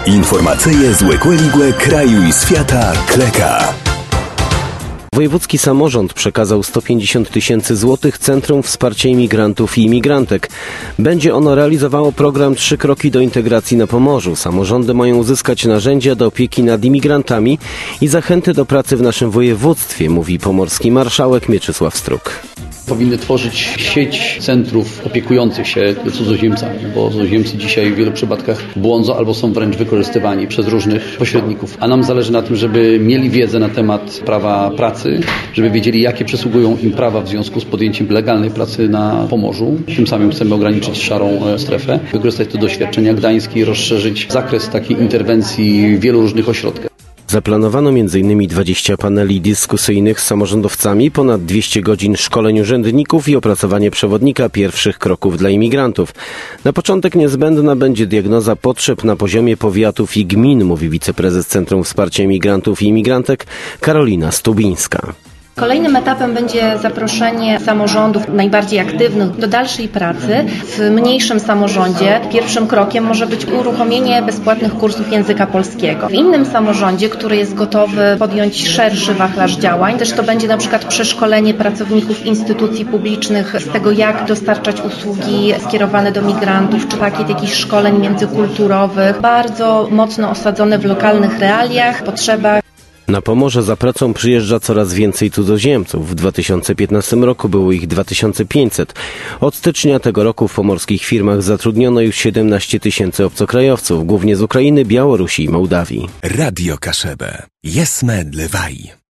Informacyje z Łekłe kraju i świata Kleka. Wojewódzki samorząd przekazał 150 000 złotych Centrum Wsparcia Imigrantów i Imigrantek. Będzie ono realizowało program 3 kroki do integracji na Pomorzu. Samorządy mają uzyskać narzędzia do opieki nad imigrantami i zachęty do pracy w naszym województwie, mówi pomorski marszałek Mieczysław Struk. Powinny tworzyć sieć centrów opiekujących się cudzoziemcami, bo cudzoziemcy dzisiaj w wielu przypadkach błądzą albo są wręcz wykorzystywani przez różnych pośredników. A nam zależy na tym, żeby mieli wiedzę na temat prawa pracy, żeby wiedzieli, jakie przysługują im prawa w związku z podjęciem legalnej pracy na Pomorzu. Tym samym chcemy ograniczyć szarą strefę, wykorzystać te doświadczenia gdańskie i rozszerzyć zakres takiej interwencji w wielu różnych ośrodkach. Zaplanowano m.in. 20 paneli dyskusyjnych z samorządowcami, ponad 200 godzin szkoleń urzędników i opracowanie przewodnika pierwszych kroków dla imigrantów. Na początek niezbędna będzie diagnoza potrzeb na poziomie powiatów i gmin, mówi wiceprezes Centrum Wsparcia Imigrantów i Imigrantek Karolina Stubińska. Kolejnym etapem będzie zaproszenie samorządów najbardziej aktywnych do dalszej pracy w mniejszym samorządzie. Pierwszym krokiem może być uruchomienie bezpłatnych kursów języka polskiego. W innym samorządzie, który jest gotowy podjąć szerszy wachlarz działań, też to będzie na przykład przeszkolenie pracowników instytucji publicznych z tego, jak dostarczać usługi skierowane do migrantów, czy pakiet jakichś szkoleń międzykulturowych, bardzo mocno osadzone w lokalnych realiach, potrzebach. Na Pomorze za pracą przyjeżdża coraz więcej cudzoziemców. W 2015 roku było ich 2500. Od stycznia tego roku w pomorskich firmach zatrudniono już 17 000 obcokrajowców, głównie z Ukrainy, Białorusi i Mołdawii. Radio Kaszebę. Jesme Lewaj.